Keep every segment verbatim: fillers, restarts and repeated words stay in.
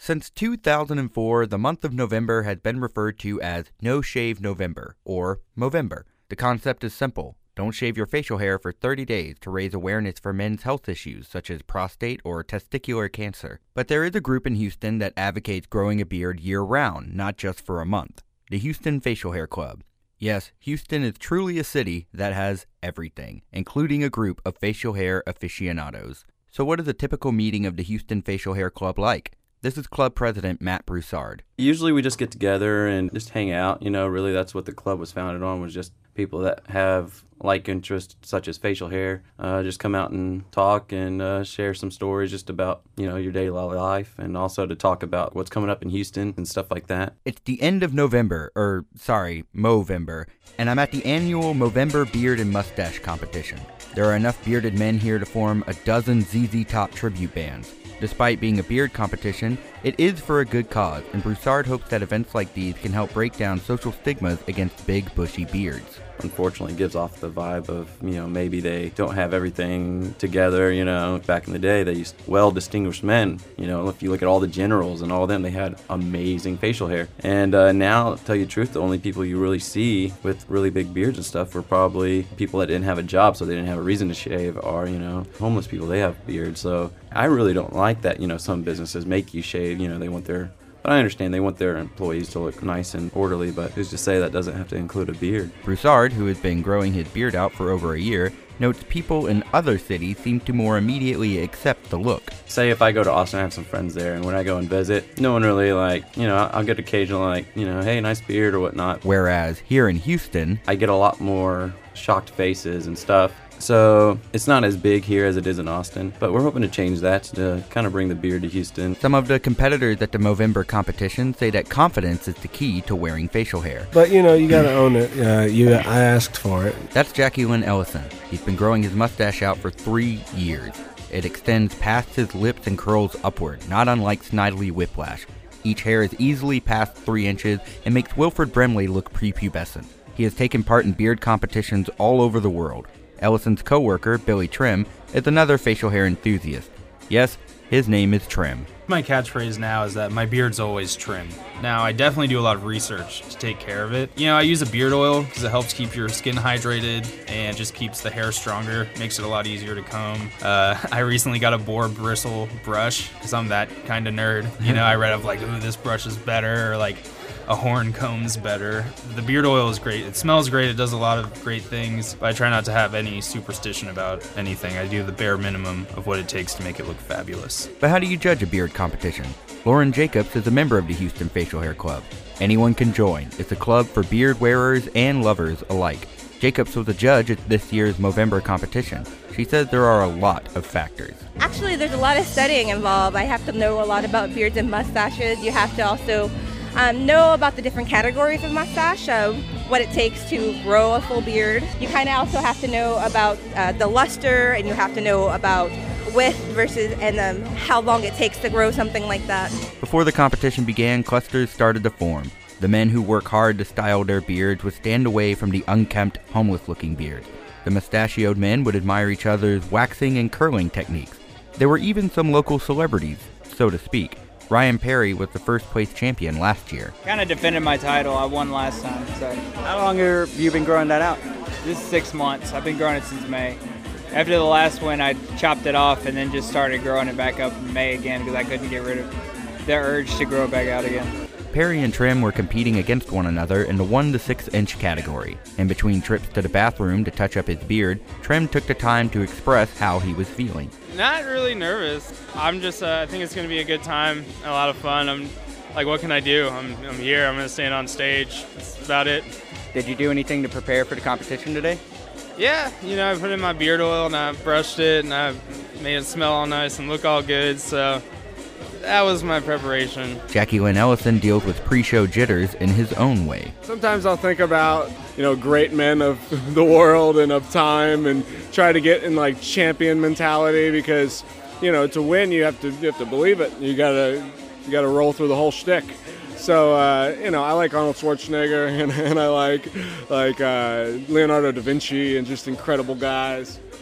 Since two thousand four, the month of November has been referred to as No Shave November, or Movember. The concept is simple. Don't shave your facial hair for thirty days to raise awareness for men's health issues such as prostate or testicular cancer. But there is a group in Houston that advocates growing a beard year-round, not just for a month. The Houston Facial Hair Club. Yes, Houston is truly a city that has everything, including a group of facial hair aficionados. So what is a typical meeting of the Houston Facial Hair Club like? This is club president Matt Broussard. Usually we just get together and just hang out. You know, really that's what the club was founded on, was just people that have like interests such as facial hair. Uh, just come out and talk and uh, share some stories just about, you know, your daily life, and also to talk about what's coming up in Houston and stuff like that. It's the end of November, or sorry, Movember, and I'm at the annual Movember Beard and Mustache Competition. There are enough bearded men here to form a dozen Z Z Top tribute bands. Despite being a beard competition, it is for a good cause, and Broussard hopes that events like these can help break down social stigmas against big, bushy beards. Unfortunately, it gives off the vibe of, you know, maybe they don't have everything together. You know, back in the day, they used well-distinguished men. You know, if you look at all the generals and all of them, they had amazing facial hair. And uh, now, to tell you the truth, the only people you really see with really big beards and stuff were probably people that didn't have a job, so they didn't have a reason to shave, or, you know, homeless people, they have beards. So I really don't like that, you know, some businesses make you shave. You know, they want their... But I understand they want their employees to look nice and orderly, but who's to say that doesn't have to include a beard? Broussard, who has been growing his beard out for over a year, notes people in other cities seem to more immediately accept the look. Say if I go to Austin, I have some friends there, and when I go and visit, no one really, like, you know, I'll get occasional, like, you know, hey, nice beard or whatnot. Whereas here in Houston, I get a lot more shocked faces and stuff. So it's not as big here as it is in Austin, but we're hoping to change that to kind of bring the beard to Houston. Some of the competitors at the Movember competition say that confidence is the key to wearing facial hair. But, you know, you got to own it. Uh, you, I asked for it. That's Jackie Lynn Ellison. He's been growing his mustache out for three years. It extends past his lips and curls upward, not unlike Snidely Whiplash. Each hair is easily past three inches and makes Wilford Brimley look prepubescent. He has taken part in beard competitions all over the world. Ellison's co-worker, Billy Trim, is another facial hair enthusiast. Yes, his name is Trim. My catchphrase now is that my beard's always trim. Now, I definitely do a lot of research to take care of it. You know, I use a beard oil because it helps keep your skin hydrated and just keeps the hair stronger, makes it a lot easier to comb. Uh, I recently got a boar bristle brush because I'm that kind of nerd. You know, I read up like, ooh, this brush is better, or like, a horn comb's better. The beard oil is great. It smells great. It does a lot of great things, but I try not to have any superstition about anything. I do the bare minimum of what it takes to make it look fabulous. But how do you judge a beard competition? Lauren Jacobs is a member of the Houston Facial Hair Club. Anyone can join. It's a club for beard wearers and lovers alike. Jacobs was a judge at this year's Movember competition. She says there are a lot of factors. Actually, there's a lot of studying involved. I have to know a lot about beards and mustaches. You have to also Um, know about the different categories of mustache, uh, what it takes to grow a full beard. You kind of also have to know about uh, the luster, and you have to know about width versus and um, how long it takes to grow something like that. Before the competition began, clusters started to form. The men who work hard to style their beards would stand away from the unkempt, homeless-looking beards. The mustachioed men would admire each other's waxing and curling techniques. There were even some local celebrities, so to speak. Ryan Perry was the first place champion last year. Kind of defended my title. I won last time. So, how long have you been growing that out? This is six months. I've been growing it since May. After the last one, I chopped it off and then just started growing it back up in May again because I couldn't get rid of the urge to grow it back out again. Perry and Trim were competing against one another in the one to six inch category. In between trips to the bathroom to touch up his beard, Trim took the time to express how he was feeling. Not really nervous. I'm just, uh, I think it's going to be a good time, a lot of fun. I'm like, what can I do? I'm, I'm here. I'm going to stand on stage. That's about it. Did you do anything to prepare for the competition today? Yeah, you know, I put in my beard oil and I brushed it and I made it smell all nice and look all good. So that was my preparation. Jackie Lynn Ellison deals with pre-show jitters in his own way. Sometimes I'll think about, you know, great men of the world and of time and try to get in like champion mentality because, you know, to win you have to you have to believe it. You gotta you gotta roll through the whole shtick. So uh, you know, I like Arnold Schwarzenegger and, and I like like uh, Leonardo da Vinci and just incredible guys.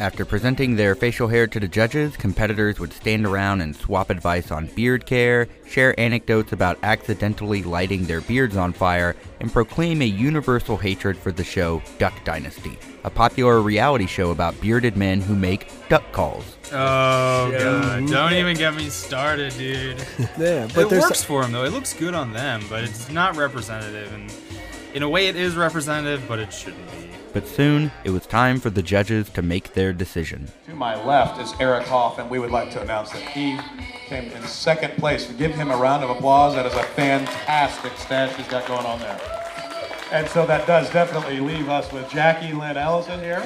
After presenting their facial hair to the judges, competitors would stand around and swap advice on beard care, share anecdotes about accidentally lighting their beards on fire, and proclaim a universal hatred for the show Duck Dynasty, a popular reality show about bearded men who make duck calls. Oh, God. Don't even get me started, dude. Yeah, but it there's works for them, though. It looks good on them, but it's not representative. And in a way, it is representative, but it shouldn't be. But soon, it was time for the judges to make their decision. To my left is Eric Hoff, and we would like to announce that he came in second place. Give him a round of applause. That is a fantastic stash he's got going on there. And so that does definitely leave us with Jackie Lynn Ellison here.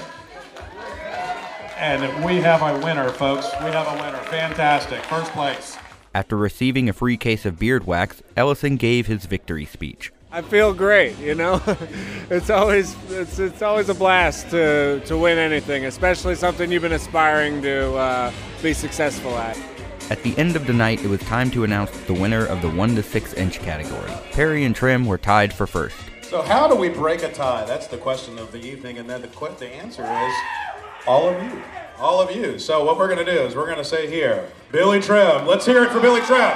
And we have a winner, folks. We have a winner. Fantastic. First place. After receiving a free case of beard wax, Ellison gave his victory speech. I feel great, you know. It's always it's it's always a blast to to win anything, especially something you've been aspiring to uh, be successful at. At the end of the night, it was time to announce the winner of the one to six inch category. Perry and Trim were tied for first. So how do we break a tie? That's the question of the evening, and then the qu- the answer is all of you, all of you. So what we're going to do is we're going to say here, Billy Trim. Let's hear it for Billy Trim.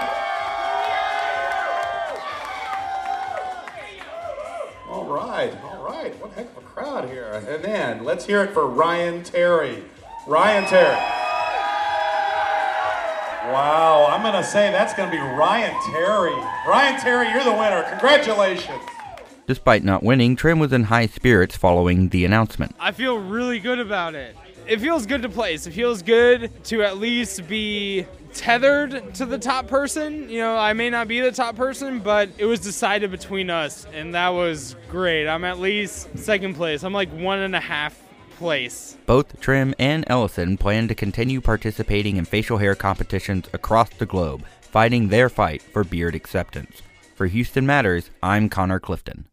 All right, all right. What a heck of a crowd here. And then let's hear it for Ryan Terry. Ryan Terry. Wow, I'm going to say that's going to be Ryan Terry. Ryan Terry, you're the winner. Congratulations. Despite not winning, Trim was in high spirits following the announcement. I feel really good about it. It feels good to place. It feels good to at least be tethered to the top person. You know, I may not be the top person, but it was decided between us, and that was great. I'm at least second place. I'm like one and a half place. Both Trim and Ellison plan to continue participating in facial hair competitions across the globe, fighting their fight for beard acceptance. For Houston Matters, I'm Connor Clifton.